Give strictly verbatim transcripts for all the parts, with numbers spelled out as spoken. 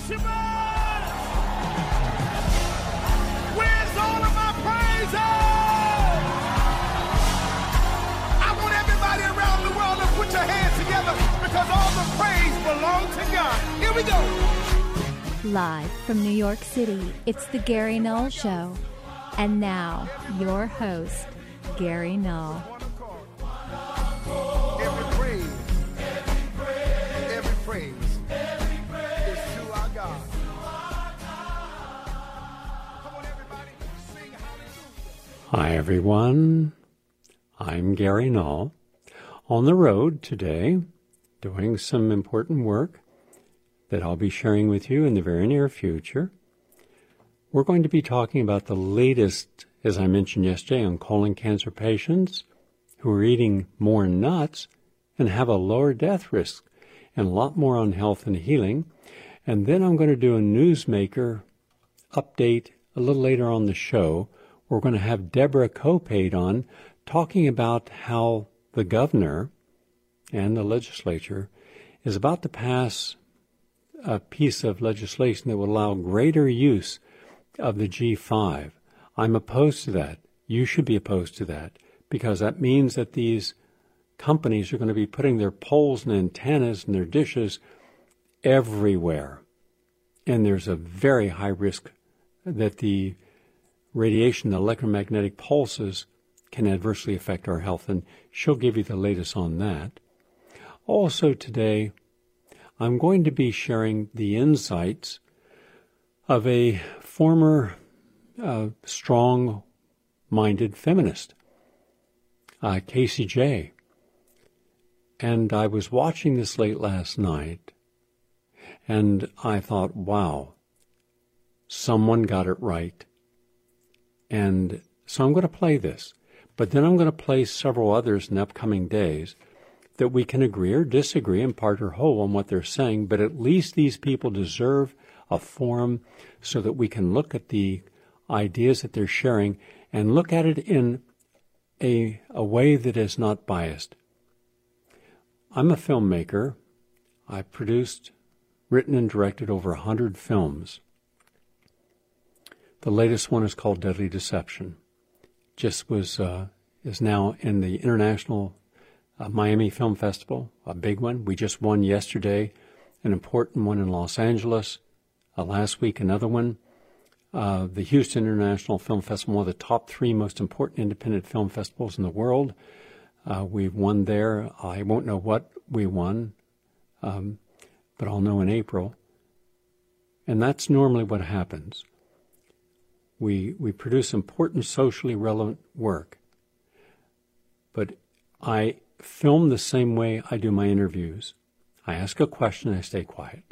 worshipers? Where's all of my praises? I want everybody around the world to put your hands together because all the praise belongs to God. Here we go. Live from New York City, it's the Gary Null Show. And now, your host, Gary Null. Every praise, every praise is to our God. Come on, everybody, sing hallelujah. Hi, everyone. I'm Gary Null. On the road today, doing some important work that I'll be sharing with you in the very near future. We're going to be talking about the latest, as I mentioned yesterday, on colon cancer patients who are eating more nuts and have a lower death risk, and a lot more on health and healing. And then I'm going to do a newsmaker update a little later on the show. We're going to have Deborah Copade on talking about how the governor and the legislature is about to pass a piece of legislation that will allow greater use of the G five. I'm opposed to that. You should be opposed to that, because that means that these companies are going to be putting their poles and antennas and their dishes everywhere. And there's a very high risk that the radiation, the electromagnetic pulses, can adversely affect our health. And she'll give you the latest on that. Also today, I'm going to be sharing the insights of a former uh, strong-minded feminist, uh, Casey J. And I was watching this late last night, and I thought, wow, someone got it right. And so I'm going to play this. But then I'm going to play several others in upcoming days that we can agree or disagree in part or whole on what they're saying, but at least these people deserve a forum so that we can look at the ideas that they're sharing and look at it in a, a way that is not biased. I'm a filmmaker. I've produced, written, and directed over a hundred films. The latest one is called Deadly Deception. Just was uh, is now in the International uh, Miami Film Festival, a big one. We just won yesterday an important one in Los Angeles. Uh, last week, another one. Uh, the Houston International Film Festival, one of the top three most important independent film festivals in the world. Uh, we won there. I won't know what we won, um, but I'll know in April. And that's normally what happens. We we produce important socially relevant work. But I film the same way I do my interviews. I ask a question, I stay quiet.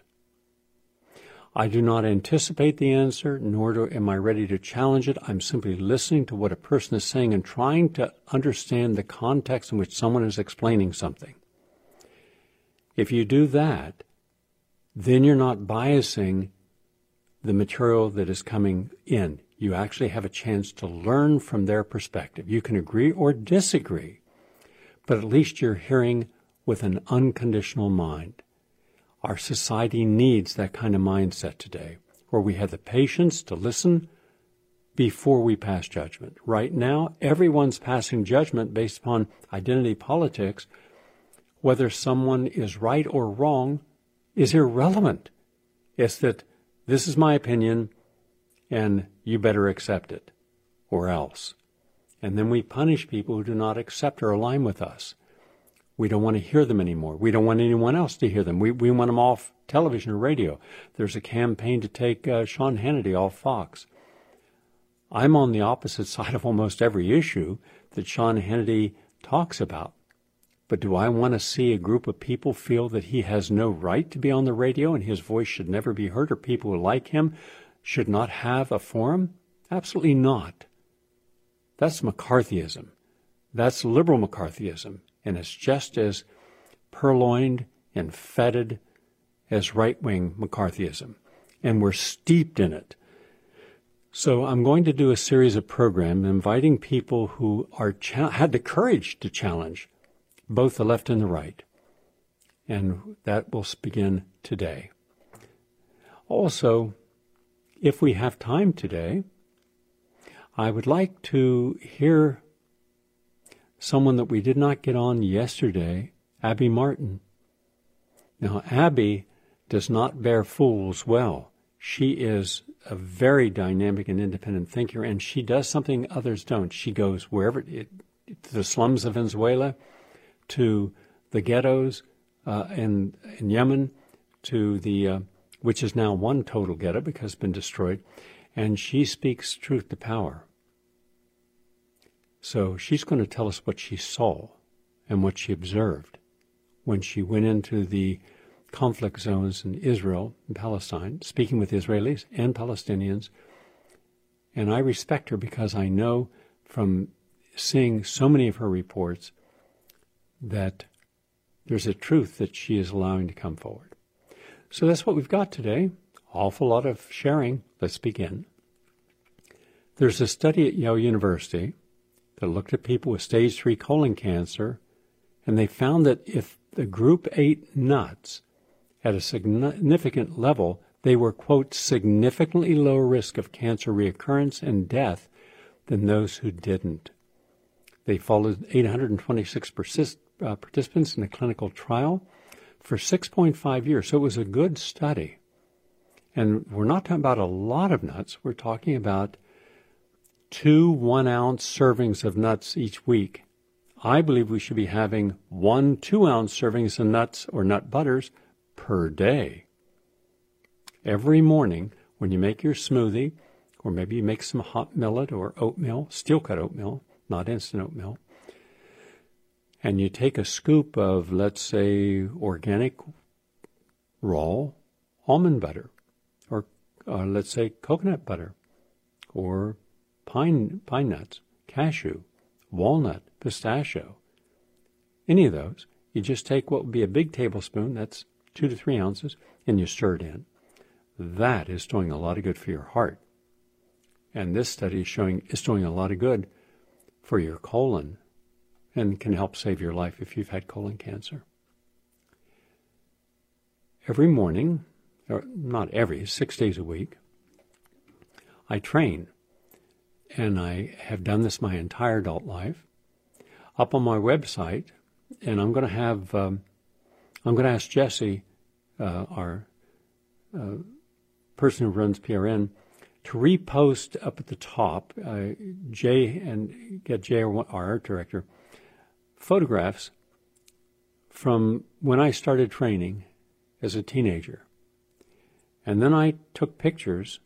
I do not anticipate the answer, nor do, am I ready to challenge it. I'm simply listening to what a person is saying and trying to understand the context in which someone is explaining something. If you do that, then you're not biasing the material that is coming in. You actually have a chance to learn from their perspective. You can agree or disagree, but at least you're hearing with an unconditional mind. Our society needs that kind of mindset today, where we have the patience to listen before we pass judgment. Right now, everyone's passing judgment based upon identity politics. Whether someone is right or wrong is irrelevant. It's that this is my opinion, and you better accept it, or else. And then we punish people who do not accept or align with us. We don't want to hear them anymore. We don't want anyone else to hear them. We we want them off television or radio. There's a campaign to take uh, Sean Hannity off Fox. I'm on the opposite side of almost every issue that Sean Hannity talks about. But do I want to see a group of people feel that he has no right to be on the radio and his voice should never be heard, or people who like him should not have a forum? Absolutely not. That's McCarthyism. That's liberal McCarthyism. And it's just as purloined and fetid as right-wing McCarthyism. And we're steeped in it. So I'm going to do a series of programs inviting people who are cha- had the courage to challenge both the left and the right. And that will begin today. Also, if we have time today, I would like to hear someone that we did not get on yesterday, Abby Martin. Now, Abby does not bear fools well. She is a very dynamic and independent thinker, and she does something others don't. She goes wherever, it, to the slums of Venezuela, to the ghettos uh, in, in Yemen, to the, uh, which is now one total ghetto because it's been destroyed, and she speaks truth to power. So she's going to tell us what she saw and what she observed when she went into the conflict zones in Israel and Palestine, speaking with Israelis and Palestinians. And I respect her because I know from seeing so many of her reports that there's a truth that she is allowing to come forward. So that's what we've got today. Awful lot of sharing. Let's begin. There's a study at Yale University that looked at people with stage three colon cancer, and they found that if the group ate nuts at a significant level, they were, quote, significantly lower risk of cancer reoccurrence and death than those who didn't. They followed eight hundred twenty-six persist, uh, participants in a clinical trial for six point five years. So it was a good study. And we're not talking about a lot of nuts. We're talking about two one-ounce servings of nuts each week. I believe we should be having one two-ounce servings of nuts or nut butters per day. Every morning when you make your smoothie, or maybe you make some hot millet or oatmeal, steel-cut oatmeal, not instant oatmeal, and you take a scoop of, let's say, organic raw almond butter, or uh, let's say coconut butter, or pine pine nuts, cashew, walnut, pistachio, any of those. You just take what would be a big tablespoon, that's two to three ounces, and you stir it in. That is doing a lot of good for your heart. And this study is showing it's doing a lot of good for your colon and can help save your life if you've had colon cancer. Every morning, or not every, six days a week, I train. And I have done this my entire adult life. Up on my website, and I'm going to have, um, I'm going to ask Jesse, uh, our uh, person who runs P R N, to repost up at the top, uh, Jay, and get Jay, our art director, photographs from when I started training as a teenager. And then I took pictures.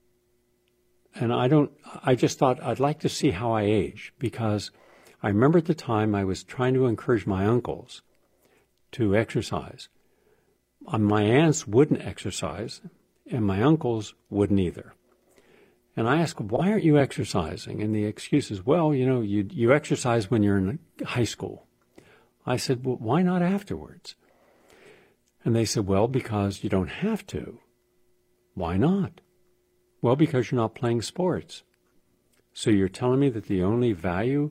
And I don't, I just thought I'd like to see how I age, because I remember at the time I was trying to encourage my uncles to exercise. Um, my aunts wouldn't exercise, and my uncles wouldn't either. And I asked, why aren't you exercising? And the excuse is, well, you know, you, you exercise when you're in high school. I said, well, why not afterwards? And they said, well, because you don't have to. Why not? Well, because you're not playing sports. So you're telling me that the only value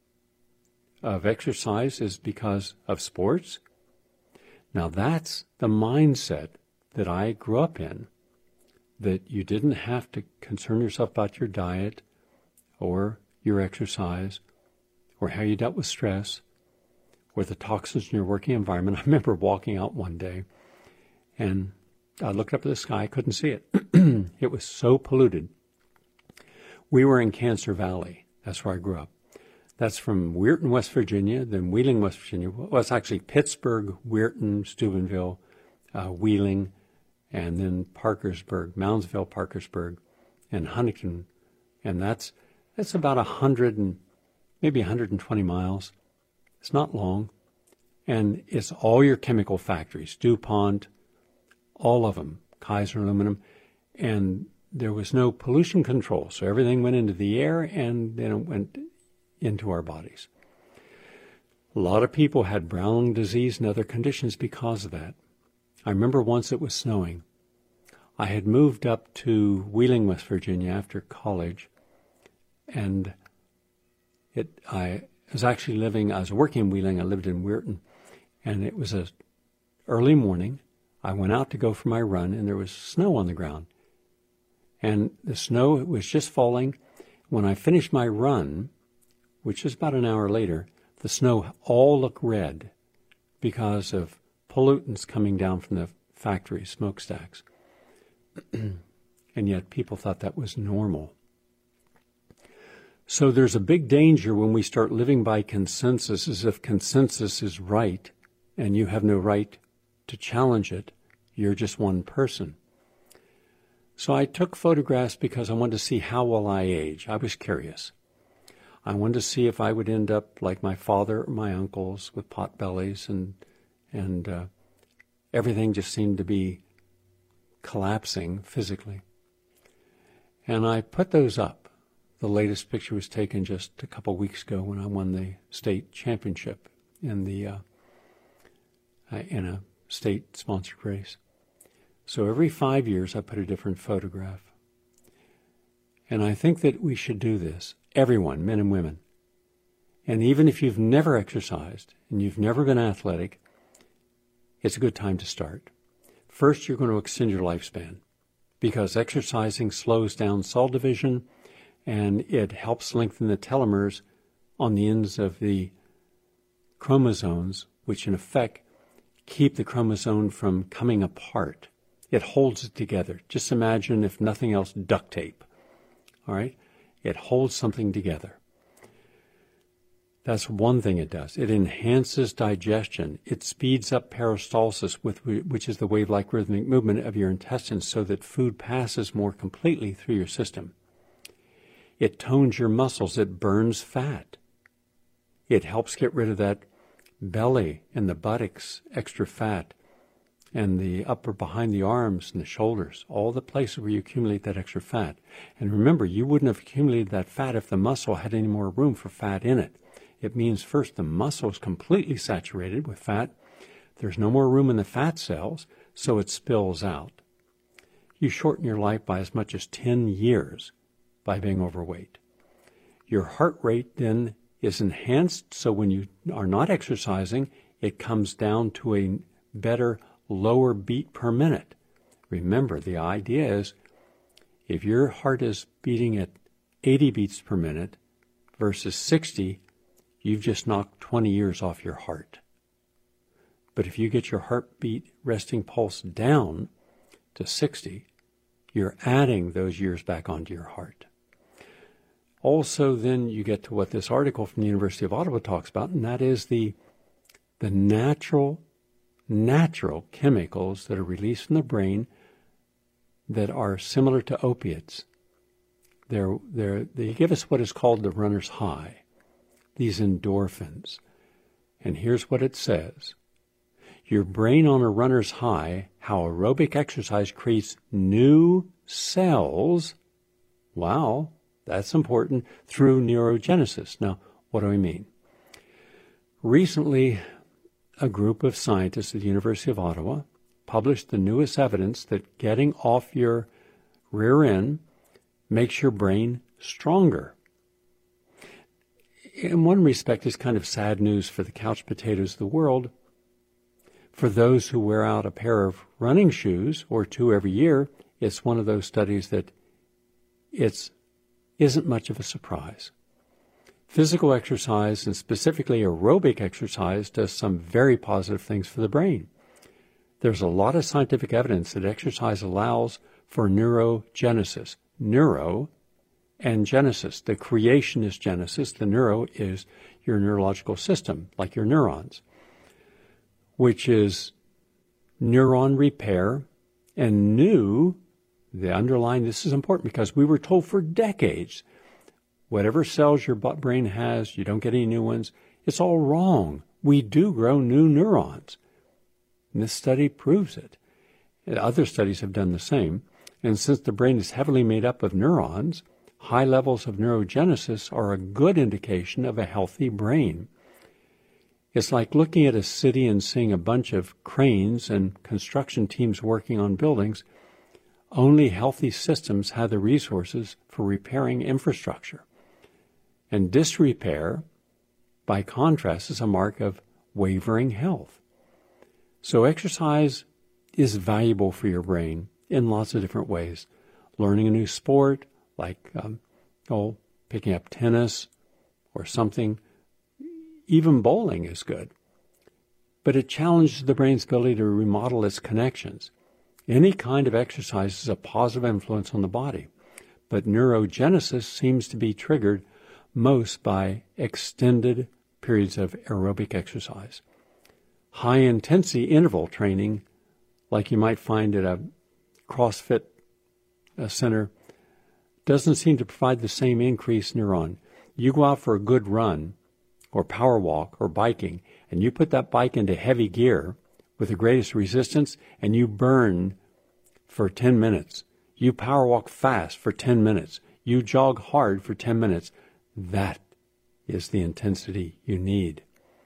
of exercise is because of sports? Now that's the mindset that I grew up in, that you didn't have to concern yourself about your diet or your exercise or how you dealt with stress or the toxins in your working environment. I remember walking out one day and I looked up at the sky, I couldn't see it. It was so polluted. We were in Cancer Valley. That's where I grew up. That's from Weirton, West Virginia, then Wheeling, West Virginia. Well, it's actually Pittsburgh, Weirton, Steubenville, uh, Wheeling, and then Parkersburg, Moundsville, Parkersburg, and Huntington. And that's that's about a hundred and maybe one hundred twenty miles. It's not long. And it's all your chemical factories, DuPont, all of them, Kaiser Aluminum, and there was no pollution control. So everything went into the air and then it went into our bodies. A lot of people had brown lung disease and other conditions because of that. I remember once it was snowing. I had moved up to Wheeling, West Virginia after college, and it I was actually living, I was working in Wheeling, I lived in Weirton, and it was a early morning. I went out to go for my run, and there was snow on the ground. And the snow was just falling. When I finished my run, which was about an hour later, the snow all looked red because of pollutants coming down from the factory smokestacks. And yet people thought that was normal. So there's a big danger when we start living by consensus, as if consensus is right and you have no right to challenge it. You're just one person. So I took photographs because I wanted to see how will I age. I was curious. I wanted to see if I would end up like my father or my uncles with pot bellies, and and uh, everything just seemed to be collapsing physically. And I put those up. The latest picture was taken just a couple weeks ago when I won the state championship in the uh, in a state-sponsored race. So every five years I put a different photograph. And I think that we should do this, everyone, men and women. And even if you've never exercised and you've never been athletic, it's a good time to start. First, you're going to extend your lifespan because exercising slows down cell division and it helps lengthen the telomeres on the ends of the chromosomes, which in effect keep the chromosome from coming apart. It holds it together. Just imagine, if nothing else, duct tape. All right? It holds something together. That's one thing it does. It enhances digestion. It speeds up peristalsis, with, which is the wave-like rhythmic movement of your intestines, so that food passes more completely through your system. It tones your muscles. It burns fat. It helps get rid of that belly and the buttocks, extra fat, and the upper behind the arms and the shoulders, all the places where you accumulate that extra fat. And remember, you wouldn't have accumulated that fat if the muscle had any more room for fat in it. It means first the muscle is completely saturated with fat. There's no more room in the fat cells, so it spills out. You shorten your life by as much as ten years by being overweight. Your heart rate then is enhanced, so when you are not exercising, it comes down to a better lower beat per minute. Remember, the idea is if your heart is beating at eighty beats per minute versus sixty, you've just knocked twenty years off your heart. But if you get your heartbeat resting pulse down to sixty, you're adding those years back onto your heart. Also, then you get to what this article from the University of Ottawa talks about, and that is the, the natural natural chemicals that are released from the brain that are similar to opiates. They're, they're, they give us what is called the runner's high, these endorphins. And here's what it says. Your brain on a runner's high, how aerobic exercise creates new cells. Wow, that's important, through neurogenesis. Now, what do I mean? Recently, a group of scientists at the University of Ottawa published the newest evidence that getting off your rear end makes your brain stronger. In one respect, it's kind of sad news for the couch potatoes of the world. For those who wear out a pair of running shoes or two every year, it's one of those studies that it's isn't much of a surprise. Physical exercise, and specifically aerobic exercise, does some very positive things for the brain. There's a lot of scientific evidence that exercise allows for neurogenesis. Neuro and genesis. The creation is genesis. The neuro is your neurological system, like your neurons, which is neuron repair. And new, the underlying, this is important because we were told for decades, whatever cells your brain has, you don't get any new ones. It's all wrong. We do grow new neurons. And this study proves it. Other studies have done the same. And since the brain is heavily made up of neurons, high levels of neurogenesis are a good indication of a healthy brain. It's like looking at a city and seeing a bunch of cranes and construction teams working on buildings. Only healthy systems have the resources for repairing infrastructure. And disrepair, by contrast, is a mark of wavering health. So exercise is valuable for your brain in lots of different ways. Learning a new sport, like um, oh, picking up tennis or something, even bowling is good. But it challenges the brain's ability to remodel its connections. Any kind of exercise is a positive influence on the body, but neurogenesis seems to be triggered most by extended periods of aerobic exercise. High-intensity interval training, like you might find at a CrossFit uh, center, doesn't seem to provide the same increased neuron. You go out for a good run or power walk or biking, and you put that bike into heavy gear with the greatest resistance, and you burn for ten minutes. You power walk fast for ten minutes. You jog hard for ten minutes. That is the intensity you need.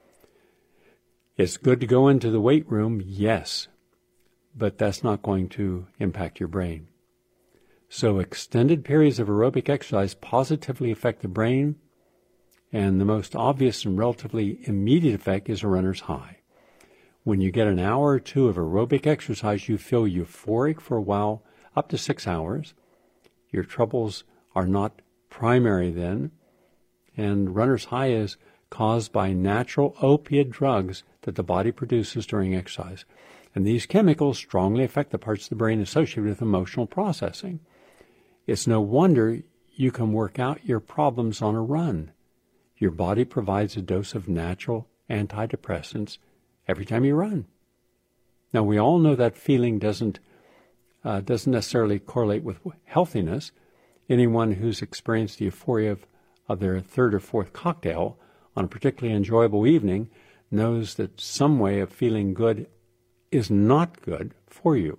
It's good to go into the weight room, yes, but that's not going to impact your brain. So extended periods of aerobic exercise positively affect the brain, and the most obvious and relatively immediate effect is a runner's high. When you get an hour or two of aerobic exercise, you feel euphoric for a while, up to six hours. Your troubles are not primary then, and runner's high is caused by natural opiate drugs that the body produces during exercise. And these chemicals strongly affect the parts of the brain associated with emotional processing. It's no wonder you can work out your problems on a run. Your body provides a dose of natural antidepressants every time you run. Now, we all know that feeling doesn't uh, doesn't necessarily correlate with healthiness. Anyone who's experienced the euphoria of, of their third or fourth cocktail on a particularly enjoyable evening knows that some way of feeling good is not good for you.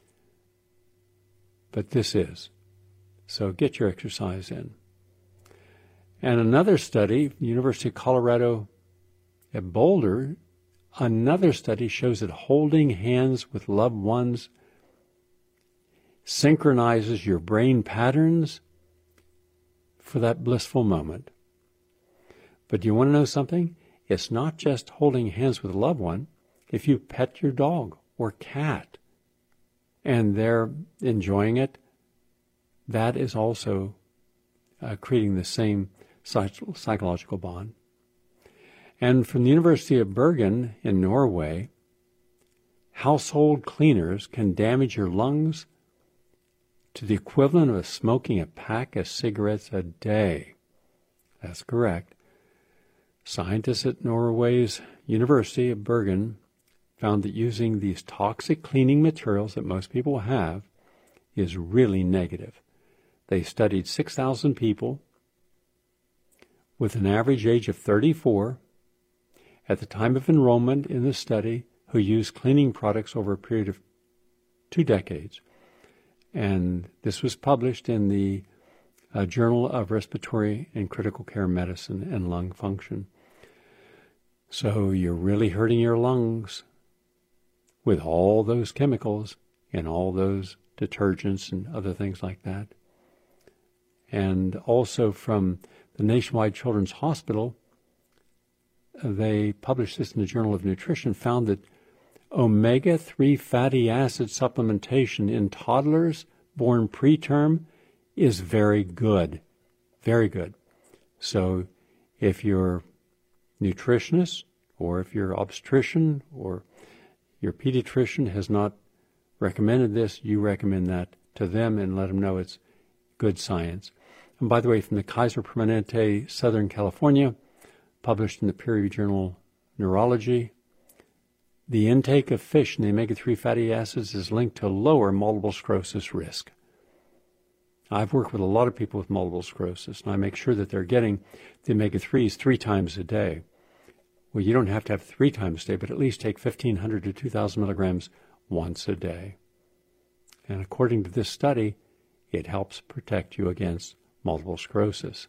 But this is. So get your exercise in. And another study, University of Colorado at Boulder, another study shows that holding hands with loved ones synchronizes your brain patterns for that blissful moment. But do you want to know something? It's not just holding hands with a loved one. If you pet your dog or cat and they're enjoying it, that is also uh, creating the same psych- psychological bond. And from the University of Bergen in Norway, household cleaners can damage your lungs to the equivalent of smoking a pack of cigarettes a day. That's correct. Scientists at Norway's University of Bergen found that using these toxic cleaning materials that most people have is really negative. They studied six thousand people with an average age of thirty-four at the time of enrollment in the study who used cleaning products over a period of two decades. And this was published in the uh, Journal of Respiratory and Critical Care Medicine and Lung Function. So you're really hurting your lungs with all those chemicals and all those detergents and other things like that. And also from the Nationwide Children's Hospital, they published this in the Journal of Nutrition, found that omega three fatty acid supplementation in toddlers born preterm is very good, very good. So if your nutritionist or if your obstetrician or your pediatrician has not recommended this, you recommend that to them and let them know it's good science. And by the way, from the Kaiser Permanente, Southern California, published in the peer-reviewed journal Neurology, the intake of fish and the omega three fatty acids is linked to lower multiple sclerosis risk. I've worked with a lot of people with multiple sclerosis, and I make sure that they're getting the omega threes three times a day. Well, you don't have to have three times a day, but at least take fifteen hundred to two thousand milligrams once a day. And according to this study, it helps protect you against multiple sclerosis.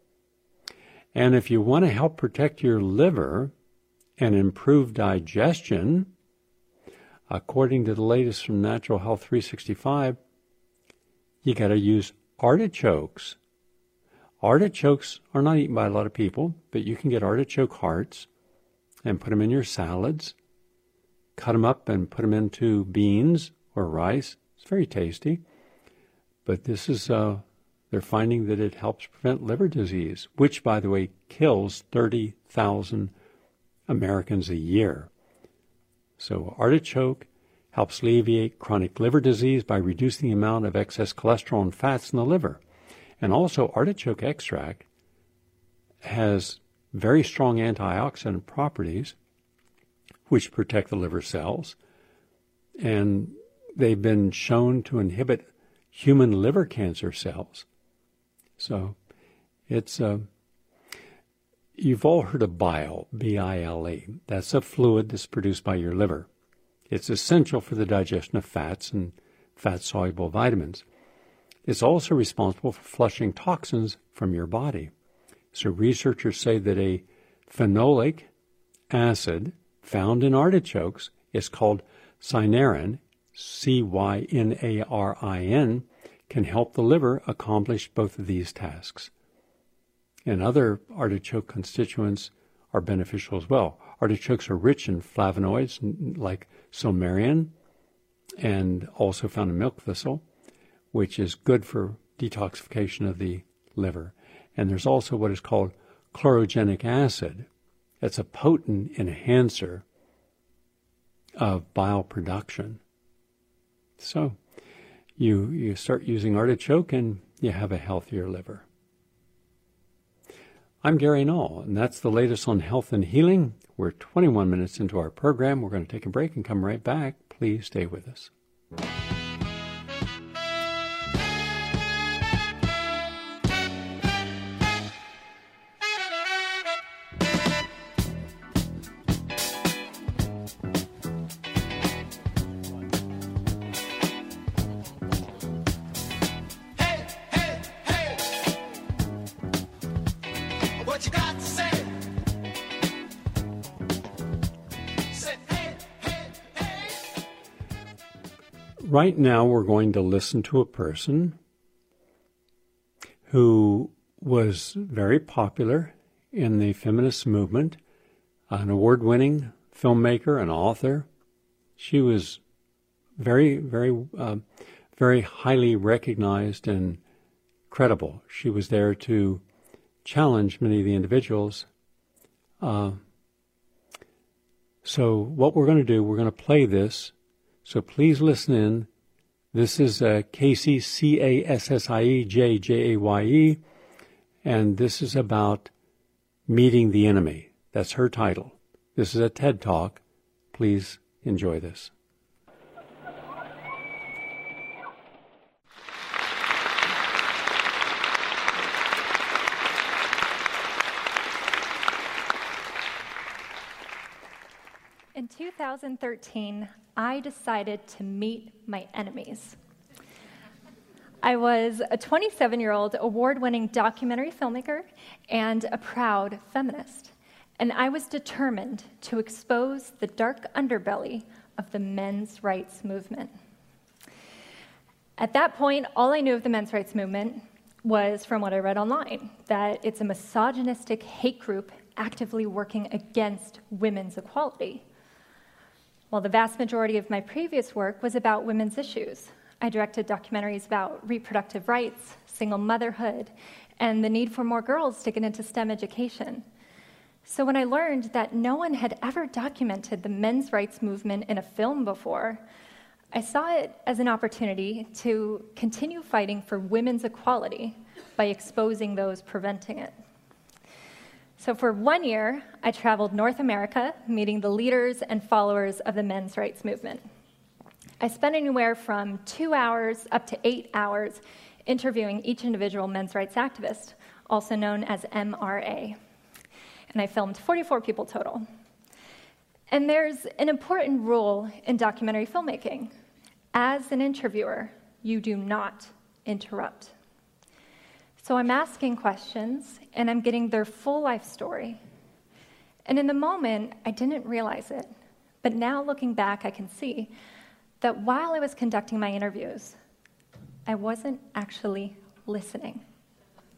And if you want to help protect your liver and improve digestion, according to the latest from Natural Health three sixty-five, you got to use artichokes. Artichokes are not eaten by a lot of people, but you can get artichoke hearts and put them in your salads. cut them up and put them into beans or rice. It's very tasty. But this is, uh, they're finding that it helps prevent liver disease, which, by the way, kills thirty thousand Americans a year. So artichoke helps alleviate chronic liver disease by reducing the amount of excess cholesterol and fats in the liver. And also artichoke extract has very strong antioxidant properties which protect the liver cells. And they've been shown to inhibit human liver cancer cells. So it's, uh, you've all heard of bile, B I L E. That's a fluid that's produced by your liver. It's essential for the digestion of fats and fat-soluble vitamins. It's also responsible for flushing toxins from your body. So researchers say that a phenolic acid found in artichokes is called cynarin, C Y N A R I N, can help the liver accomplish both of these tasks. And other artichoke constituents are beneficial as well. Artichokes are rich in flavonoids like salmarian and also found in milk thistle, which is good for detoxification of the liver. And there's also what is called chlorogenic acid. That's a potent enhancer of bile production. So you, you start using artichoke and you have a healthier liver. I'm Gary Null, and that's the latest on health and healing. We're twenty-one minutes into our program. We're going to take a break and come right back. Please stay with us. Right now, we're going to listen to a person who was very popular in the feminist movement, an award-winning filmmaker, an author. She was very, very, uh, very highly recognized and credible. She was there to challenge many of the individuals. Uh, so what we're going to do, we're going to play this. So please listen in. This is uh, Cassie, C A S S I E J J A Y E, and this is about meeting the enemy. That's her title. This is a TED Talk. Please enjoy this. In two thousand thirteen, I decided to meet my enemies. I was a twenty-seven-year-old award-winning documentary filmmaker and a proud feminist, and I was determined to expose the dark underbelly of the men's rights movement. At that point, all I knew of the men's rights movement was from what I read online, that it's a misogynistic hate group actively working against women's equality. While the vast majority of my previous work was about women's issues, I directed documentaries about reproductive rights, single motherhood, and the need for more girls to get into STEM education. So when I learned that no one had ever documented the men's rights movement in a film before, I saw it as an opportunity to continue fighting for women's equality by exposing those preventing it. So for one year, I traveled North America, meeting the leaders and followers of the men's rights movement. I spent anywhere from two hours up to eight hours interviewing each individual men's rights activist, also known as M R A. And I filmed forty-four people total. And there's an important rule in documentary filmmaking. As an interviewer, you do not interrupt. So I'm asking questions, and I'm getting their full life story. And in the moment, I didn't realize it. But now looking back, I can see that while I was conducting my interviews, I wasn't actually listening.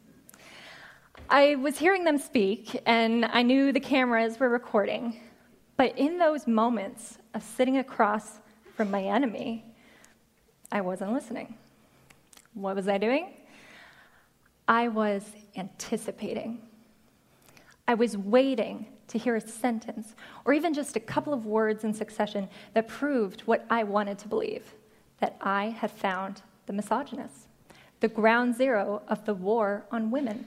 I was hearing them speak, and I knew the cameras were recording, But in those moments of sitting across from my enemy, I wasn't listening. What was I doing? I was anticipating. I was waiting to hear a sentence, or even just a couple of words in succession that proved what I wanted to believe, that I had found the misogynist, the ground zero of the war on women.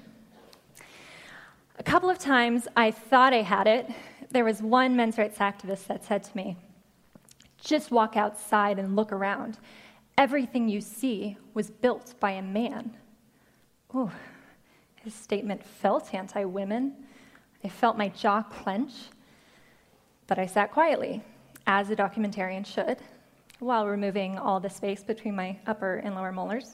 A couple of times I thought I had it. There was one men's rights activist that said to me, "Just walk outside and look around. Everything you see was built by a man." Ooh, his statement felt anti-women. I felt my jaw clench, but I sat quietly, as a documentarian should, while removing all the space between my upper and lower molars.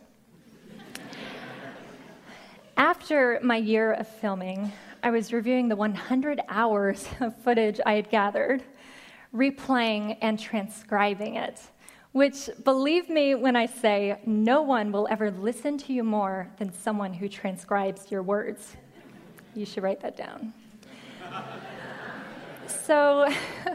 After my year of filming, I was reviewing the one hundred hours of footage I had gathered, replaying and transcribing it, which, believe me when I say, no one will ever listen to you more than someone who transcribes your words. You should write that down. So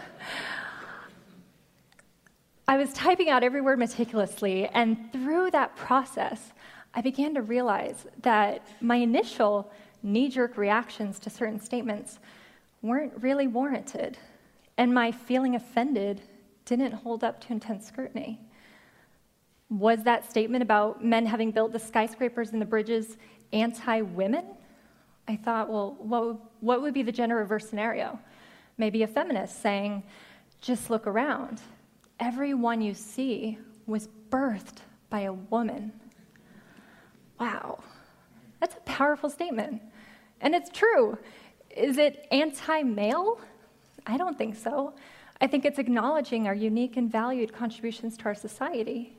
I was typing out every word meticulously, and through that process, I began to realize that my initial knee-jerk reactions to certain statements weren't really warranted, and my feeling offended didn't hold up to intense scrutiny. Was that statement about men having built the skyscrapers and the bridges anti-women? I thought, well, what would, what would be the gender reverse scenario? Maybe a feminist saying, just look around. Everyone you see was birthed by a woman. Wow, that's a powerful statement. And it's true. Is it anti-male? I don't think so. I think it's acknowledging our unique and valued contributions to our society.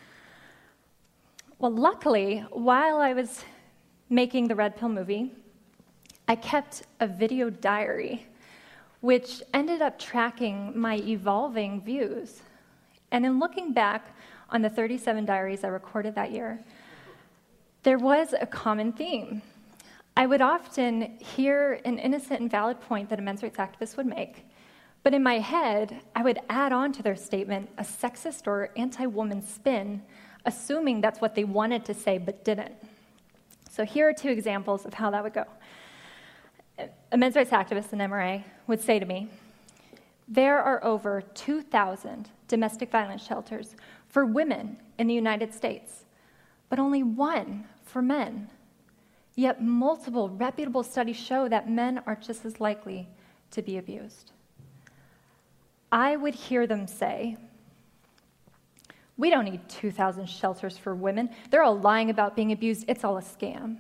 Well, luckily, while I was making the Red Pill movie, I kept a video diary, which ended up tracking my evolving views. And in looking back on the thirty-seven diaries I recorded that year, there was a common theme. I would often hear an innocent and valid point that a men's rights activist would make, but in my head, I would add on to their statement a sexist or anti-woman spin, assuming that's what they wanted to say but didn't. So here are two examples of how that would go. A men's rights activist in M R A would say to me, there are over two thousand domestic violence shelters for women in the United States, but only one for men. Yet multiple reputable studies show that men are just as likely to be abused. I would hear them say, we don't need two thousand shelters for women. They're all lying about being abused. It's all a scam.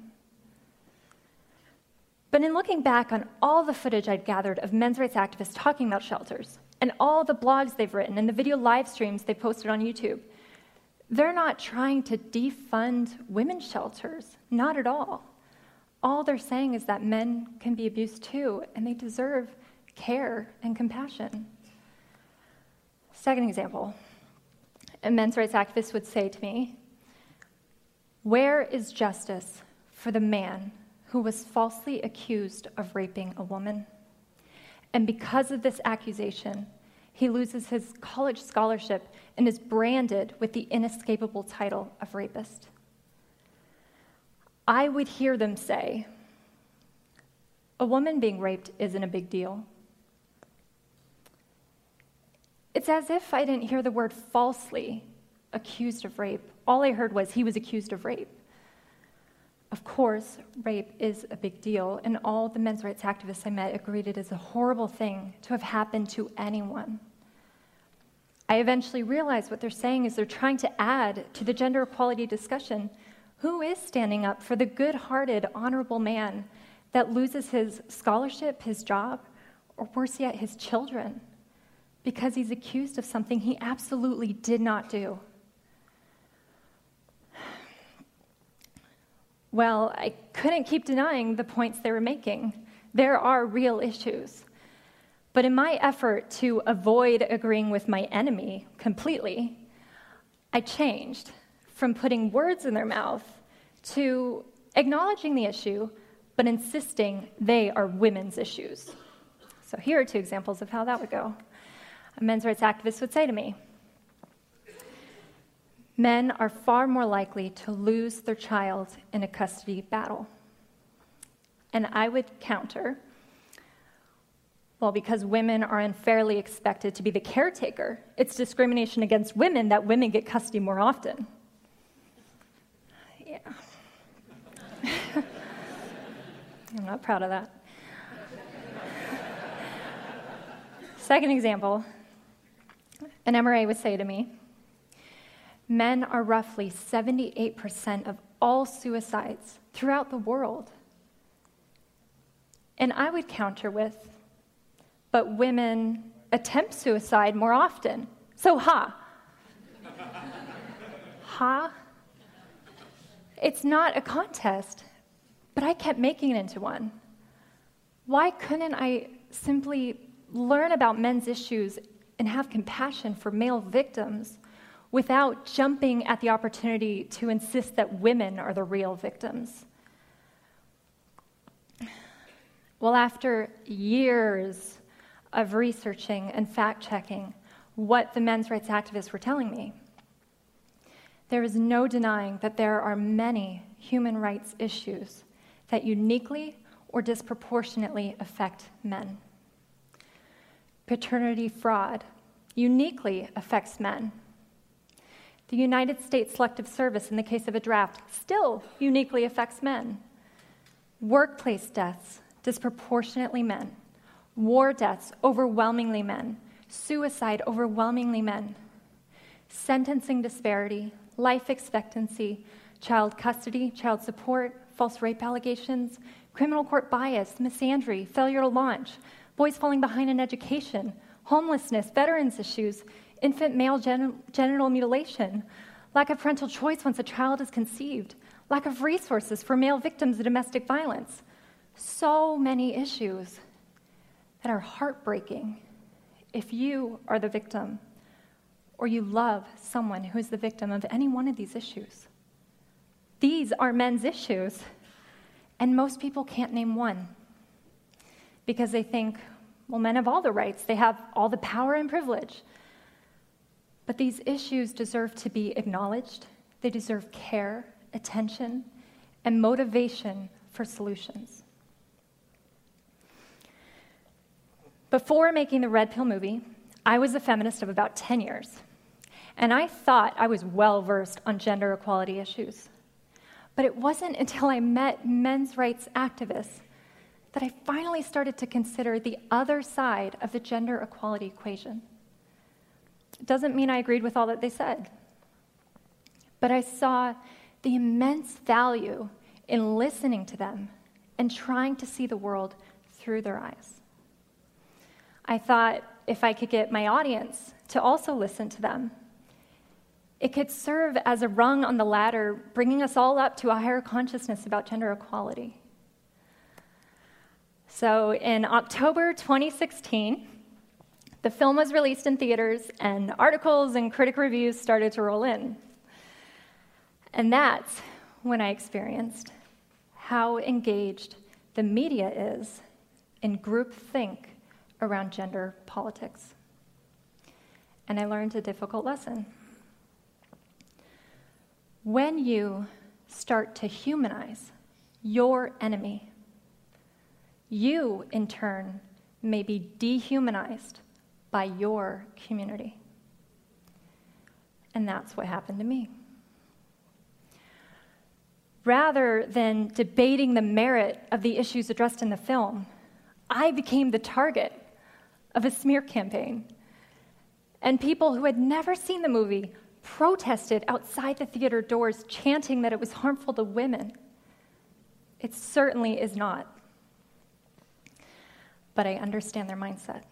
But in looking back on all the footage I'd gathered of men's rights activists talking about shelters, and all the blogs they've written, and the video live streams they posted on YouTube, they're not trying to defund women's shelters, not at all. All they're saying is that men can be abused too, and they deserve care and compassion. Second example, a men's rights activist would say to me, where is justice for the man who was falsely accused of raping a woman? And because of this accusation, he loses his college scholarship and is branded with the inescapable title of rapist. I would hear them say, a woman being raped isn't a big deal. It's as if I didn't hear the word falsely accused of rape. All I heard was he was accused of rape. Of course, rape is a big deal, and all the men's rights activists I met agreed it is a horrible thing to have happened to anyone. I eventually realized what they're saying is they're trying to add to the gender equality discussion who is standing up for the good-hearted, honorable man that loses his scholarship, his job, or worse yet, his children, because he's accused of something he absolutely did not do. Well, I couldn't keep denying the points they were making. There are real issues. But in my effort to avoid agreeing with my enemy completely, I changed from putting words in their mouth to acknowledging the issue, but insisting they are women's issues. So here are two examples of how that would go. A men's rights activist would say to me, men are far more likely to lose their child in a custody battle. And I would counter, well, because women are unfairly expected to be the caretaker, it's discrimination against women that women get custody more often. Yeah. I'm not proud of that. Second example, an M R A would say to me, men are roughly seventy-eight percent of all suicides throughout the world. And I would counter with, but women attempt suicide more often. So ha. Ha? It's not a contest, but I kept making it into one. Why couldn't I simply learn about men's issues and have compassion for male victims without jumping at the opportunity to insist that women are the real victims? Well, after years of researching and fact-checking what the men's rights activists were telling me, there is no denying that there are many human rights issues that uniquely or disproportionately affect men. Paternity fraud uniquely affects men. The United States Selective Service, in the case of a draft, still uniquely affects men. Workplace deaths, disproportionately men. War deaths, overwhelmingly men. Suicide, overwhelmingly men. Sentencing disparity, life expectancy, child custody, child support, false rape allegations, criminal court bias, misandry, failure to launch, boys falling behind in education, homelessness, veterans issues, infant male gen- genital mutilation, lack of parental choice once a child is conceived, lack of resources for male victims of domestic violence. So many issues that are heartbreaking if you are the victim or you love someone who is the victim of any one of these issues. These are men's issues, and most people can't name one because they think, well, men have all the rights, they have all the power and privilege. But these issues deserve to be acknowledged. They deserve care, attention, and motivation for solutions. Before making the Red Pill movie, I was a feminist of about ten years, and I thought I was well-versed on gender equality issues. But it wasn't until I met men's rights activists that I finally started to consider the other side of the gender equality equation. It doesn't mean I agreed with all that they said, but I saw the immense value in listening to them and trying to see the world through their eyes. I thought if I could get my audience to also listen to them, it could serve as a rung on the ladder, bringing us all up to a higher consciousness about gender equality. So in October twenty sixteen, the film was released in theaters, and articles and critic reviews started to roll in. And that's when I experienced how engaged the media is in groupthink around gender politics. And I learned a difficult lesson. When you start to humanize your enemy, you, in turn, may be dehumanized by your community. And that's what happened to me. Rather than debating the merit of the issues addressed in the film, I became the target of a smear campaign. And people who had never seen the movie protested outside the theater doors, chanting that it was harmful to women. It certainly is not. But I understand their mindset.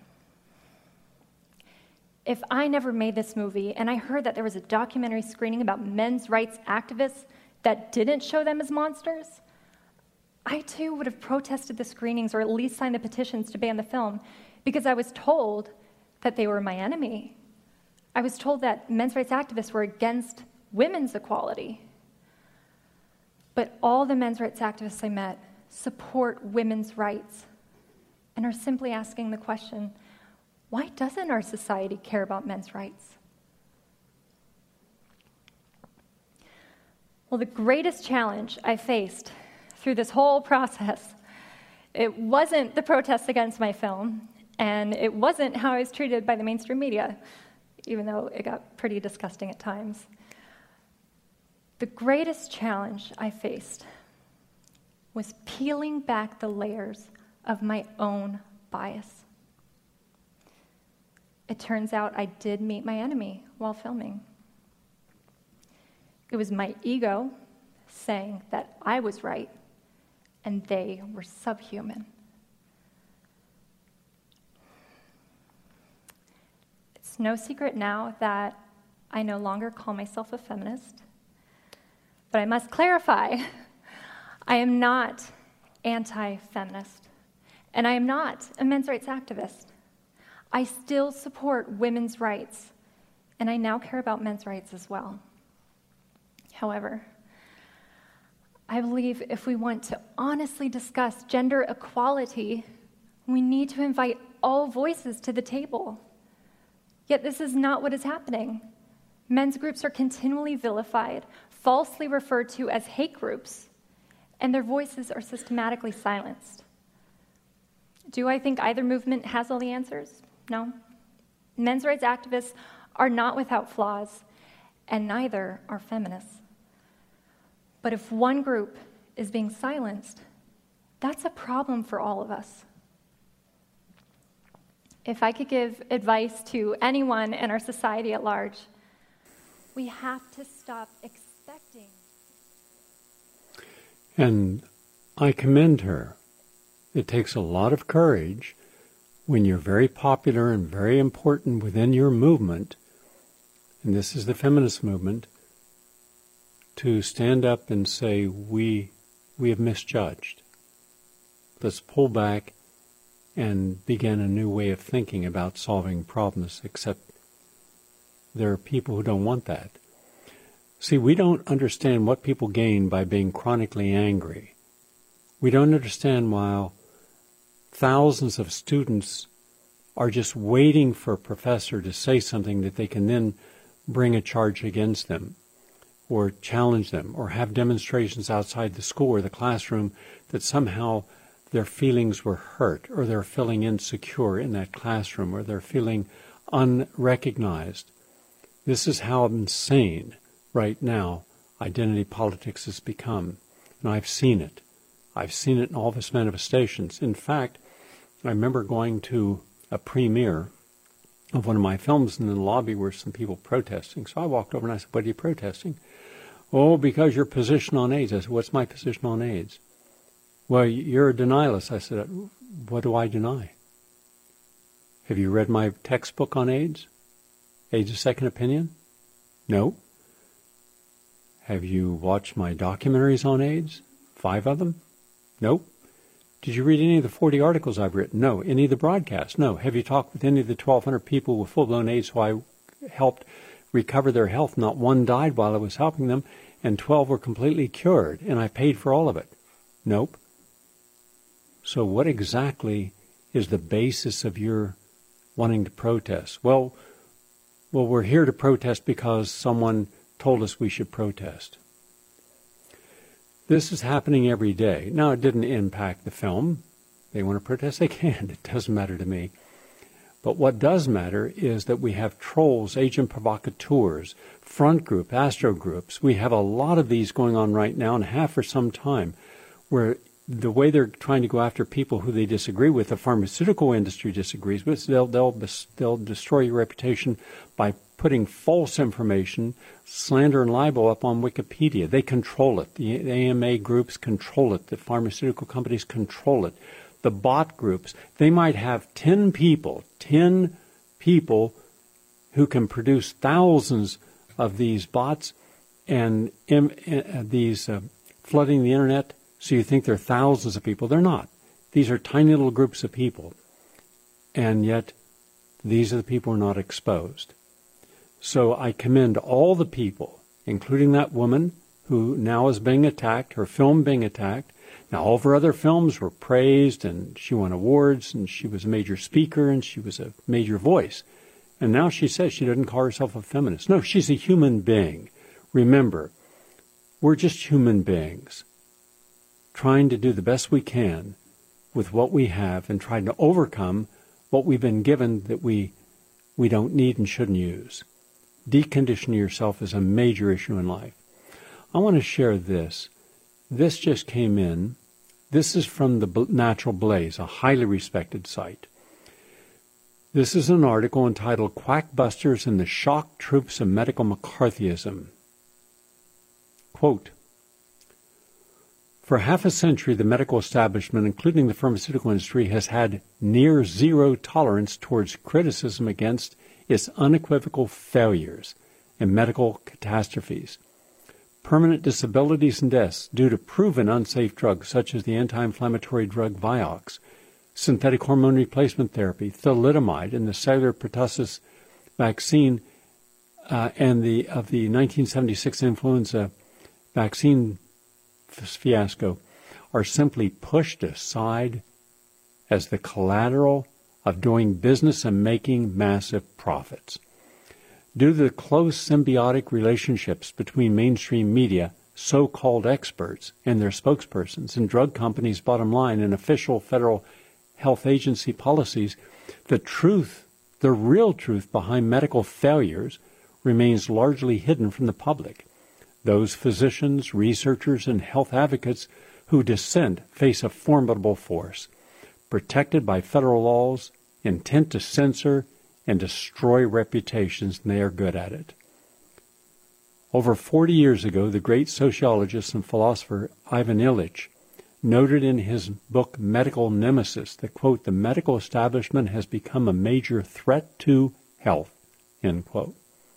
If I never made this movie and I heard that there was a documentary screening about men's rights activists that didn't show them as monsters, I too would have protested the screenings or at least signed the petitions to ban the film because I was told that they were my enemy. I was told that men's rights activists were against women's equality. But all the men's rights activists I met support women's rights. and are simply asking the question, why doesn't our society care about men's rights? Well, the greatest challenge I faced through this whole process, it wasn't the protests against my film, and it wasn't how I was treated by the mainstream media, even though it got pretty disgusting at times. The greatest challenge I faced was peeling back the layers of my own bias. It turns out I did meet my enemy while filming. It was my ego saying that I was right and they were subhuman. It's no secret now that I no longer call myself a feminist, but I must clarify, I am not anti-feminist, and I am not a men's rights activist. I still support women's rights, and I now care about men's rights as well. However, I believe if we want to honestly discuss gender equality, we need to invite all voices to the table. Yet this is not what is happening. Men's groups are continually vilified, falsely referred to as hate groups, and their voices are systematically silenced. Do I think either movement has all the answers? No. Men's rights activists are not without flaws, and neither are feminists. But if one group is being silenced, that's a problem for all of us. If I could give advice to anyone in our society at large, we have to stop expecting. And I commend her. It takes a lot of courage when you're very popular and very important within your movement, and this is the feminist movement, to stand up and say, we we have misjudged. Let's pull back and begin a new way of thinking about solving problems, except there are people who don't want that. See, we don't understand what people gain by being chronically angry. We don't understand why thousands of students are just waiting for a professor to say something that they can then bring a charge against them, or challenge them, or have demonstrations outside the school or the classroom that somehow their feelings were hurt, or they're feeling insecure in that classroom, or they're feeling unrecognized. This is how insane right now identity politics has become. And I've seen it. I've seen it in all of its manifestations. In fact, I remember going to a premiere of one of my films, and in the lobby were some people protesting. So I walked over and I said, "What are you protesting?" "Oh, because your position on AIDS." I said, "What's my position on AIDS?" "Well, you're a denialist." I said, "What do I deny?" "Have you read my textbook on AIDS? AIDS: A Second Opinion?" "No." "Have you watched my documentaries on AIDS? Five of them?" "Nope." "Did you read any of the forty articles I've written?" "No." "Any of the broadcasts?" "No." "Have you talked with any of the twelve hundred people with full-blown AIDS who I helped recover their health? Not one died while I was helping them, and twelve were completely cured, and I paid for all of it." "Nope." So what exactly is the basis of your wanting to protest? Well, well, we're here to protest because someone told us we should protest. This is happening every day. Now, it didn't impact the film. They want to protest, they can. It doesn't matter to me. But what does matter is that we have trolls, agent provocateurs, front group, astro groups. We have a lot of these going on right now and have for some time, where the way they're trying to go after people who they disagree with, the pharmaceutical industry disagrees with, they'll, they'll, they'll destroy your reputation by putting false information, slander and libel up on Wikipedia. They control it. The A M A groups control it. The pharmaceutical companies control it. The bot groups, they might have ten people, ten people who can produce thousands of these bots and im, uh, these uh, flooding the internet. So you think there are thousands of people. They're not. These are tiny little groups of people. And yet, these are the people who are not exposed. So I commend all the people, including that woman who now is being attacked, her film being attacked, Now, all of her other films were praised, and she won awards, and she was a major speaker, and she was a major voice. And now she says she doesn't call herself a feminist. No, she's a human being. Remember, we're just human beings trying to do the best we can with what we have and trying to overcome what we've been given that we we don't need and shouldn't use. Deconditioning yourself is a major issue in life. I want to share this. This just came in. This is from the Natural Blaze, a highly respected site. This is an article entitled Quackbusters and the Shock Troops of Medical McCarthyism. Quote, for half a century, the medical establishment, including the pharmaceutical industry, has had near zero tolerance towards criticism against its unequivocal failures and medical catastrophes. Permanent disabilities and deaths due to proven unsafe drugs such as the anti-inflammatory drug Vioxx, synthetic hormone replacement therapy, thalidomide, and the cellular pertussis vaccine uh, and the of the nineteen seventy-six influenza vaccine fiasco are simply pushed aside as the collateral of doing business and making massive profits. Due to the close symbiotic relationships between mainstream media, so-called experts, and their spokespersons, and drug companies' bottom line and official federal health agency policies, the truth, the real truth behind medical failures remains largely hidden from the public. Those physicians, researchers, and health advocates who dissent face a formidable force, protected by federal laws, intent to censor and destroy reputations, and they are good at it. Over forty years ago, the great sociologist and philosopher Ivan Illich noted in his book Medical Nemesis that, quote, the medical establishment has become a major threat to health, end quote.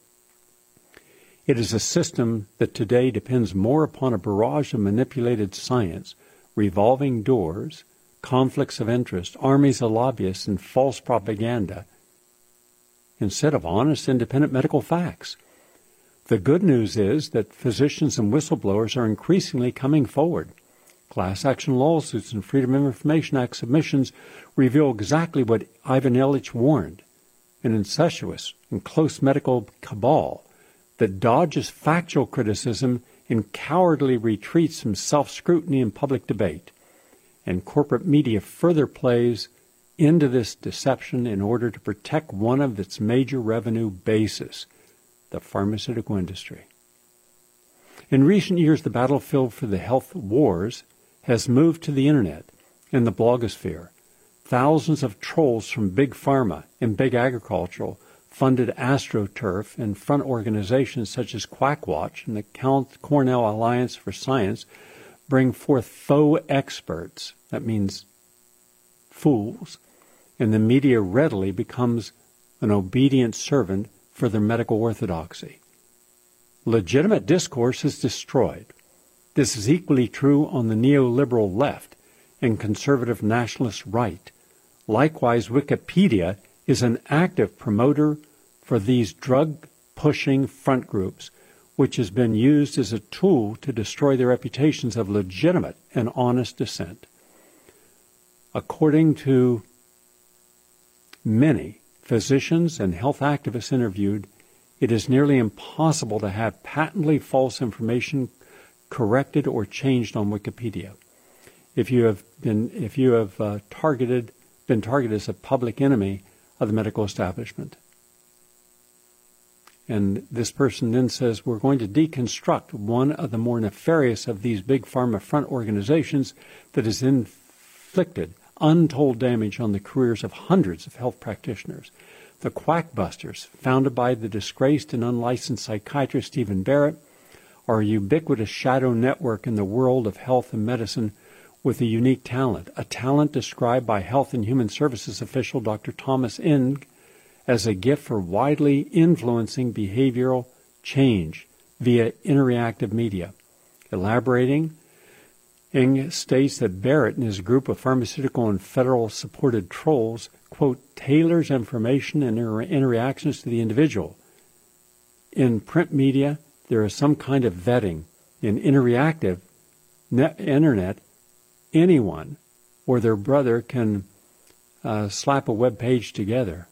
It is a system that today depends more upon a barrage of manipulated science, revolving doors, conflicts of interest, armies of lobbyists, and false propaganda, instead of honest, independent medical facts. The good news is that physicians and whistleblowers are increasingly coming forward. Class action lawsuits and Freedom of Information Act submissions reveal exactly what Ivan Illich warned, an incestuous and close medical cabal that dodges factual criticism and cowardly retreats from self-scrutiny and public debate. And corporate media further plays into this deception in order to protect one of its major revenue bases, the pharmaceutical industry. In recent years, the battlefield for the health wars has moved to the internet and the blogosphere. Thousands of trolls from Big Pharma and Big Agricultural funded AstroTurf and front organizations such as Quackwatch and the Cornell Alliance for Science bring forth faux experts, that means fools, and the media readily becomes an obedient servant for their medical orthodoxy. Legitimate discourse is destroyed. This is equally true on the neoliberal left and conservative nationalist right. Likewise, Wikipedia is an active promoter for these drug-pushing front groups, which has been used as a tool to destroy the reputations of legitimate and honest dissent. According to many physicians and health activists interviewed, it is nearly impossible to have patently false information corrected or changed on Wikipedia. If you have been, if you have uh, targeted, been targeted as a public enemy of the medical establishment. And this person then says, we're going to deconstruct one of the more nefarious of these big pharma front organizations that has inflicted untold damage on the careers of hundreds of health practitioners. The Quackbusters, founded by the disgraced and unlicensed psychiatrist Stephen Barrett, are a ubiquitous shadow network in the world of health and medicine with a unique talent, a talent described by Health and Human Services official Doctor Thomas Eng as a gift for widely influencing behavioral change via interactive media. Elaborating, Eng states that Barrett and his group of pharmaceutical and federal-supported trolls, quote, tailors information and inter- interactions to the individual. In print media, there is some kind of vetting. In interactive net- internet, anyone or their brother can uh, slap a web page together.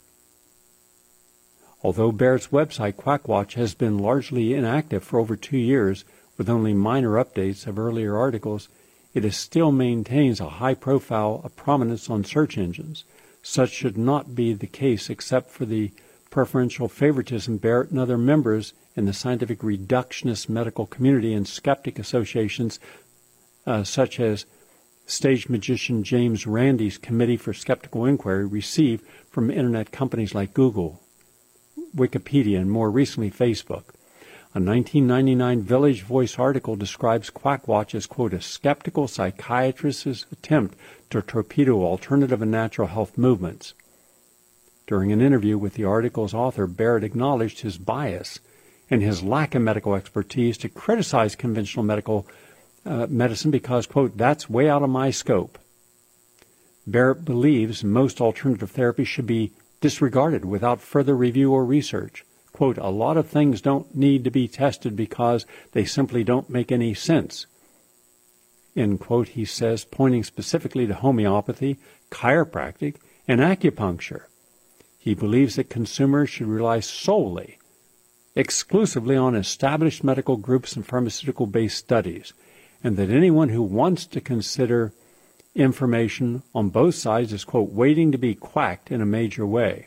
Although Barrett's website, Quackwatch, has been largely inactive for over two years with only minor updates of earlier articles, it is still maintains a high profile of prominence on search engines. Such should not be the case except for the preferential favoritism Barrett and other members in the scientific reductionist medical community and skeptic associations uh, such as stage magician James Randi's Committee for Skeptical Inquiry receive from internet companies like Google, Wikipedia, and more recently Facebook. A nineteen ninety-nine Village Voice article describes Quackwatch as, quote, a skeptical psychiatrist's attempt to torpedo alternative and natural health movements. During an interview with the article's author, Barrett acknowledged his bias and his lack of medical expertise to criticize conventional medical uh, medicine because, quote, that's way out of my scope. Barrett believes most alternative therapies should be disregarded without further review or research. Quote, a lot of things don't need to be tested because they simply don't make any sense. End quote, he says, pointing specifically to homeopathy, chiropractic, and acupuncture. He believes that consumers should rely solely, exclusively on established medical groups and pharmaceutical-based studies, and that anyone who wants to consider information on both sides is, quote, waiting to be quacked in a major way.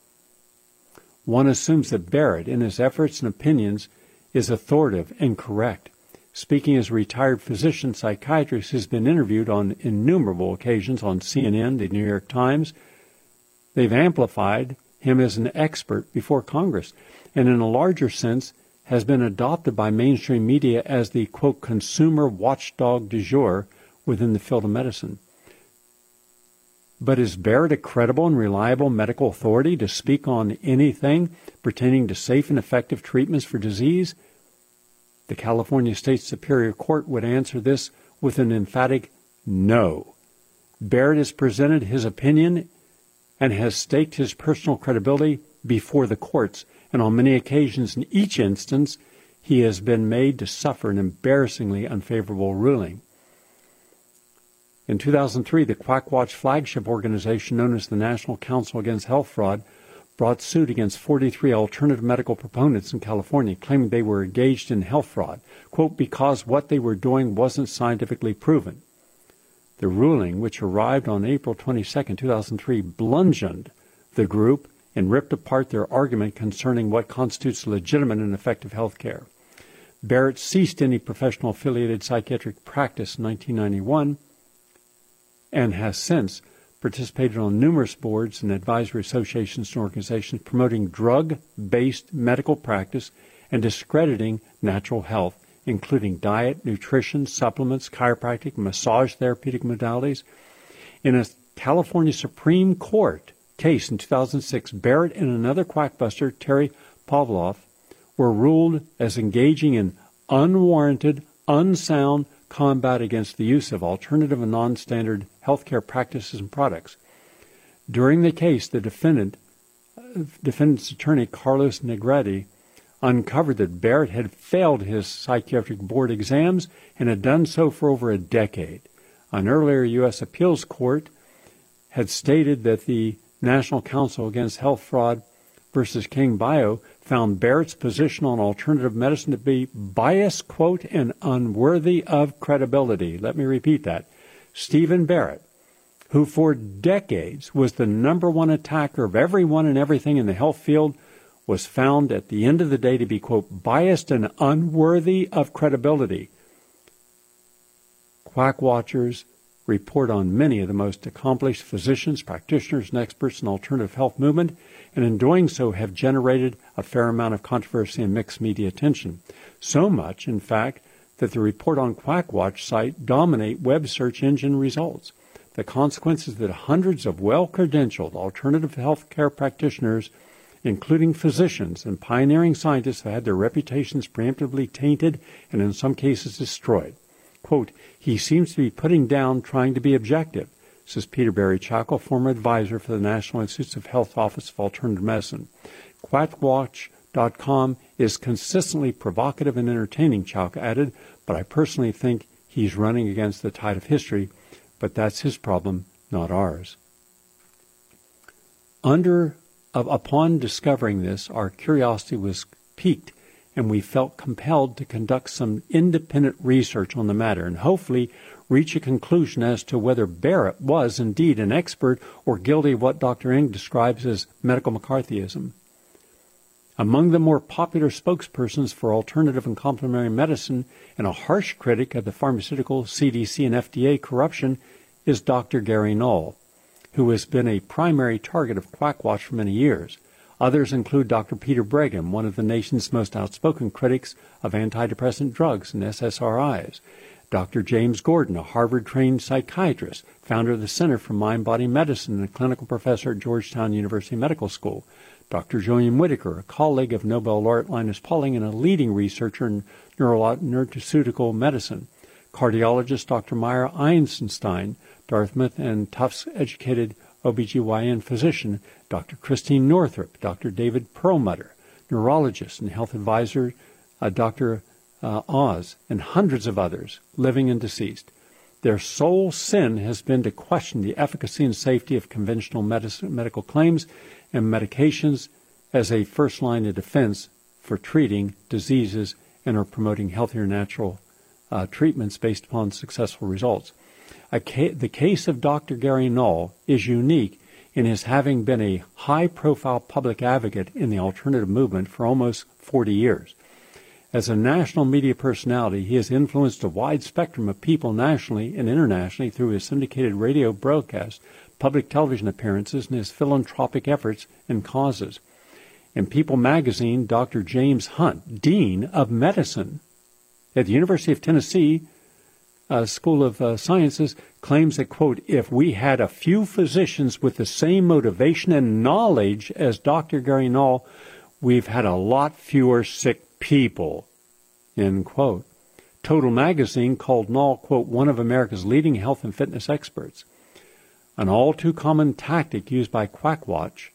One assumes that Barrett, in his efforts and opinions, is authoritative and correct. Speaking as a retired physician psychiatrist who's been interviewed on innumerable occasions on C N N, the New York Times, they've amplified him as an expert before Congress, and in a larger sense has been adopted by mainstream media as the, quote, consumer watchdog du jour within the field of medicine. But is Barrett a credible and reliable medical authority to speak on anything pertaining to safe and effective treatments for disease? The California State Superior Court would answer this with an emphatic no. Barrett has presented his opinion and has staked his personal credibility before the courts, and on many occasions in each instance he has been made to suffer an embarrassingly unfavorable ruling. In two thousand three, the Quackwatch flagship organization known as the National Council Against Health Fraud brought suit against forty-three alternative medical proponents in California, claiming they were engaged in health fraud, quote, because what they were doing wasn't scientifically proven. The ruling, which arrived on April twenty-second, two thousand three, bludgeoned the group and ripped apart their argument concerning what constitutes legitimate and effective health care. Barrett ceased any professional affiliated psychiatric practice in nineteen ninety-one, and has since participated on numerous boards and advisory associations and organizations promoting drug-based medical practice and discrediting natural health, including diet, nutrition, supplements, chiropractic, massage therapeutic modalities. In a California Supreme Court case in two thousand six, Barrett and another quackbuster, Terry Pavlov, were ruled as engaging in unwarranted, unsound combat against the use of alternative and non-standard healthcare practices and products. During the case, the defendant, uh, defendant's attorney, Carlos Negrete, uncovered that Barrett had failed his psychiatric board exams and had done so for over a decade. An earlier U S appeals court had stated that the National Council Against Health Fraud versus King Bio found Barrett's position on alternative medicine to be biased, quote, and unworthy of credibility. Let me repeat that. Stephen Barrett, who for decades was the number one attacker of everyone and everything in the health field, was found at the end of the day to be, quote, biased and unworthy of credibility. Quackwatchers report on many of the most accomplished physicians, practitioners, and experts in alternative health movement, and in doing so have generated a fair amount of controversy and mixed media attention. So much, in fact, that the report on Quackwatch site dominate web search engine results. The consequence is that hundreds of well-credentialed alternative health care practitioners, including physicians and pioneering scientists, have had their reputations preemptively tainted and in some cases destroyed. Quote, he seems to be putting down trying to be objective, says Peter Barry Chacko, former advisor for the National Institutes of Health Office of Alternative Medicine. Quackwatch dot com is consistently provocative and entertaining, Chacko added, but I personally think he's running against the tide of history but that's his problem, not ours. Under, uh, upon discovering this, our curiosity was piqued, and we felt compelled to conduct some independent research on the matter and hopefully reach a conclusion as to whether Barrett was indeed an expert or guilty of what Doctor Ng describes as medical McCarthyism. Among the more popular spokespersons for alternative and complementary medicine and a harsh critic of the pharmaceutical, C D C, and F D A corruption is Doctor Gary Null, who has been a primary target of Quackwatch for many years. Others include Doctor Peter Breggin, one of the nation's most outspoken critics of antidepressant drugs and S S R Is, Doctor James Gordon, a Harvard-trained psychiatrist, founder of the Center for Mind-Body Medicine and a clinical professor at Georgetown University Medical School, Doctor Julian Whitaker, a colleague of Nobel laureate Linus Pauling and a leading researcher in neuro- neuroceutical medicine, cardiologist Doctor Meyer Eisenstein, Dartmouth and Tufts-educated O B G Y N physician, Doctor Christine Northrup, Doctor David Perlmutter, neurologist and health advisor uh, Doctor Uh, Oz, and hundreds of others, living and deceased. Their sole sin has been to question the efficacy and safety of conventional medicine, medical claims and medications as a first line of defense for treating diseases and or promoting healthier natural uh, treatments based upon successful results. A ca- the case of Doctor Gary Null is unique in his having been a high-profile public advocate in the alternative movement for almost forty years. As a national media personality, he has influenced a wide spectrum of people nationally and internationally through his syndicated radio broadcasts, public television appearances, and his philanthropic efforts and causes. In People magazine, Doctor James Hunt, Dean of Medicine at the University of Tennessee uh, School of uh, Sciences, claims that, quote, if we had a few physicians with the same motivation and knowledge as Doctor Gary Null, we've had a lot fewer sick people, end quote. Total Magazine called Null, quote, one of America's leading health and fitness experts. An all-too-common tactic used by Quackwatch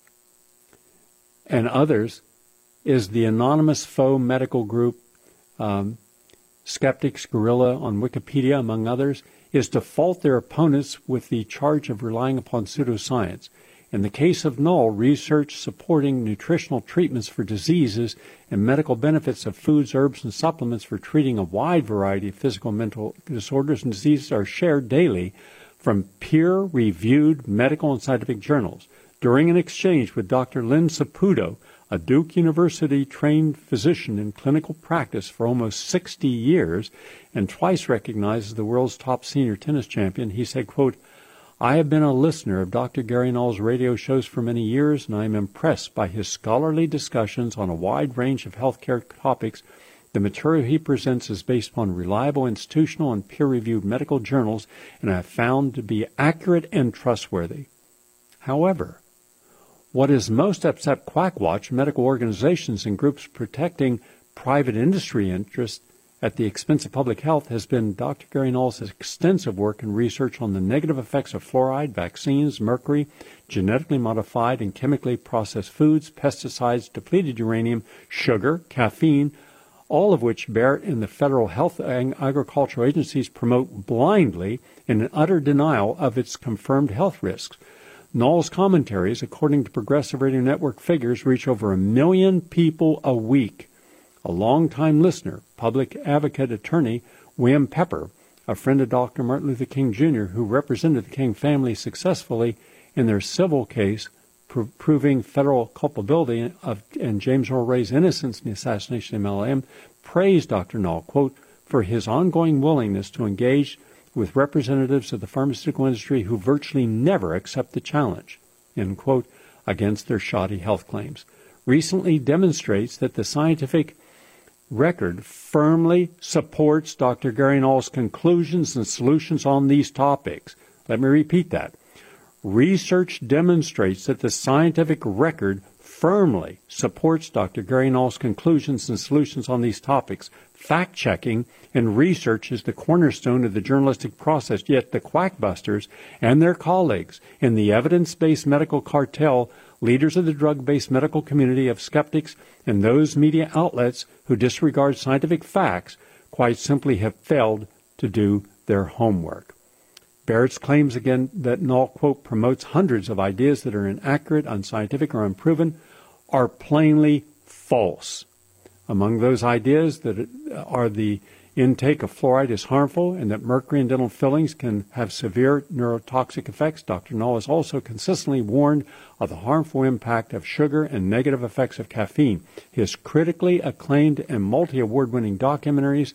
and others is the anonymous faux medical group, um, Skeptics Guerrilla on Wikipedia, among others, is to fault their opponents with the charge of relying upon pseudoscience. In the case of Null, research supporting nutritional treatments for diseases and medical benefits of foods, herbs, and supplements for treating a wide variety of physical and mental disorders and diseases are shared daily from peer-reviewed medical and scientific journals. During an exchange with Doctor Lynn Saputo, a Duke University-trained physician in clinical practice for almost sixty years and twice recognized as the world's top senior tennis champion, he said, quote, I have been a listener of Doctor Gary Null's radio shows for many years, and I am impressed by his scholarly discussions on a wide range of healthcare topics. The material he presents is based upon reliable institutional and peer-reviewed medical journals, and I have found to be accurate and trustworthy. However, what has most upset Quackwatch, medical organizations and groups protecting private industry interests at the expense of public health, has been Doctor Gary Null's extensive work and research on the negative effects of fluoride, vaccines, mercury, genetically modified and chemically processed foods, pesticides, depleted uranium, sugar, caffeine, all of which Barrett and the federal health and agricultural agencies promote blindly in utter denial of its confirmed health risks. Null's commentaries, according to Progressive Radio Network figures, reach over a million people a week. A longtime listener, public advocate attorney William Pepper, a friend of Doctor Martin Luther King Junior, who represented the King family successfully in their civil case pr- proving federal culpability of and James Earl Ray's innocence in the assassination of M L M, praised Doctor Null, quote, for his ongoing willingness to engage with representatives of the pharmaceutical industry who virtually never accept the challenge, end quote, against their shoddy health claims. Recently demonstrates that the scientific record firmly supports Doctor Gary Null's conclusions and solutions on these topics. Let me repeat that. Research demonstrates that the scientific record firmly supports Doctor Gary Null's conclusions and solutions on these topics. Fact-checking and research is the cornerstone of the journalistic process, yet the quackbusters and their colleagues in the evidence-based medical cartel, leaders of the drug-based medical community of skeptics, and those media outlets who disregard scientific facts quite simply have failed to do their homework. Barrett's claims again that Null, quote, promotes hundreds of ideas that are inaccurate, unscientific, or unproven are plainly false. Among those ideas that are the intake of fluoride is harmful and that mercury in dental fillings can have severe neurotoxic effects. Doctor Null has also consistently warned of the harmful impact of sugar and negative effects of caffeine. His critically acclaimed and multi-award-winning documentaries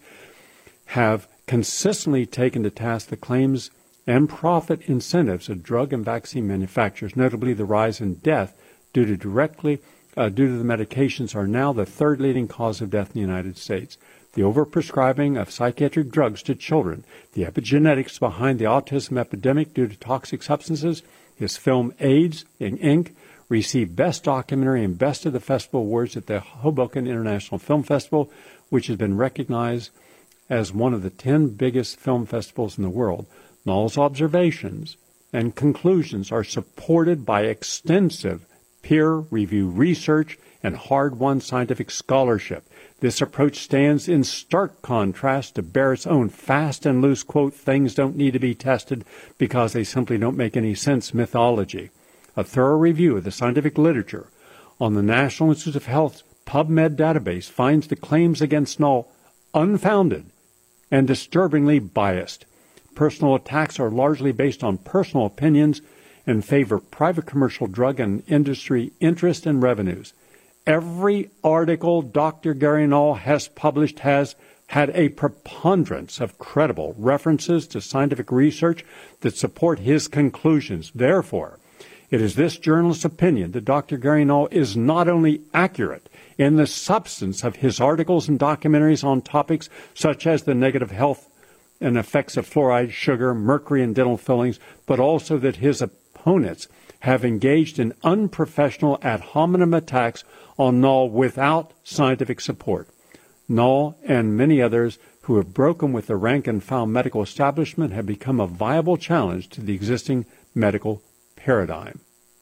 have consistently taken to task the claims and profit incentives of drug and vaccine manufacturers, notably the rise in death due to directly uh, due to the medications are now the third leading cause of death in the United States. The overprescribing of psychiatric drugs to children, the epigenetics behind the autism epidemic due to toxic substances. His film AIDS, Incorporated received Best Documentary and Best of the Festival Awards at the Hoboken International Film Festival, which has been recognized as one of the ten biggest film festivals in the world. Null's observations and conclusions are supported by extensive peer-reviewed research and hard-won scientific scholarship. This approach stands in stark contrast to Barrett's own fast and loose, quote, things don't need to be tested because they simply don't make any sense mythology. A thorough review of the scientific literature on the National Institutes of Health's PubMed database finds the claims against Null unfounded and disturbingly biased. Personal attacks are largely based on personal opinions and favor private commercial drug and industry interest and revenues. Every article Doctor Gary Null has published has had a preponderance of credible references to scientific research that support his conclusions. Therefore, it is this journalist's opinion that Doctor Gary Null is not only accurate in the substance of his articles and documentaries on topics such as the negative health and effects of fluoride, sugar, mercury, and dental fillings, but also that his opponents have engaged in unprofessional ad hominem attacks on Null without scientific support. Null and many others who have broken with the rank-and-file medical establishment have become a viable challenge to the existing medical paradigm.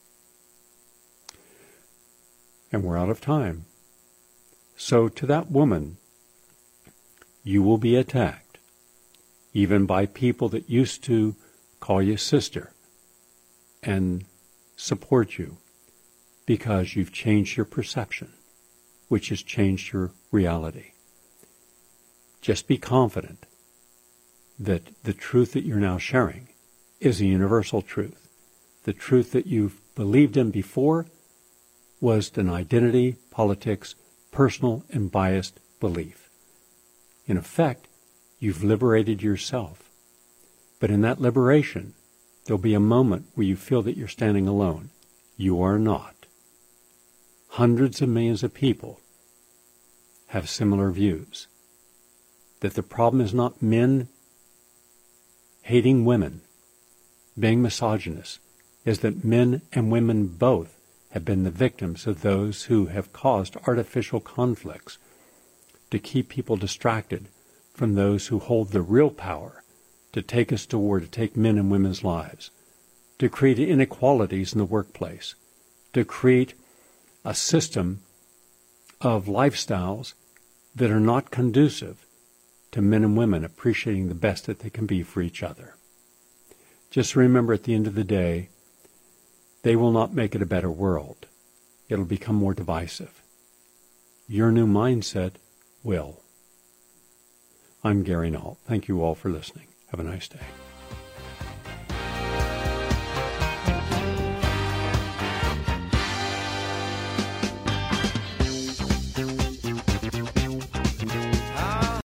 And we're out of time. So to that woman, you will be attacked, even by people that used to call you sister and support you, because you've changed your perception, which has changed your reality. Just be confident that the truth that you're now sharing is a universal truth. The truth that you've believed in before was an identity, politics, personal and biased belief. In effect, you've liberated yourself. But in that liberation, there'll be a moment where you feel that you're standing alone. You are not. Hundreds of millions of people have similar views. That the problem is not men hating women, being misogynist, is that men and women both have been the victims of those who have caused artificial conflicts to keep people distracted from those who hold the real power to take us to war, to take men and women's lives, to create inequalities in the workplace, to create a system of lifestyles that are not conducive to men and women appreciating the best that they can be for each other. Just remember, at the end of the day, they will not make it a better world. It'll become more divisive. Your new mindset will. I'm Gary Null. Thank you all for listening. Have a nice day.